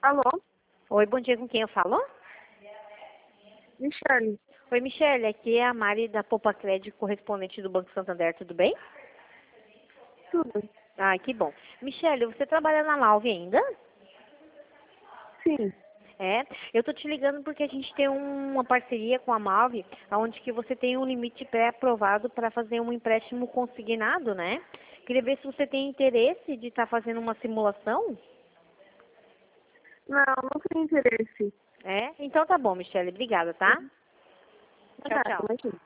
Alô? Oi, bom dia, com quem eu falo? Michele. Oi, Michele, aqui é a Mari da Poupa Crédito, correspondente do Banco Santander, tudo bem? Tudo? Ah, que bom. Michele, você trabalha na Malve ainda? Sim. É, eu tô te ligando porque a gente tem uma parceria com a Malve, onde que você tem um limite pré-aprovado para fazer um empréstimo consignado, né? Queria ver se você tem interesse de estar fazendo uma simulação. Não, não tenho interesse. É? Então tá bom, Michele, obrigada, tá? Tchau, Nada, tchau. imagina.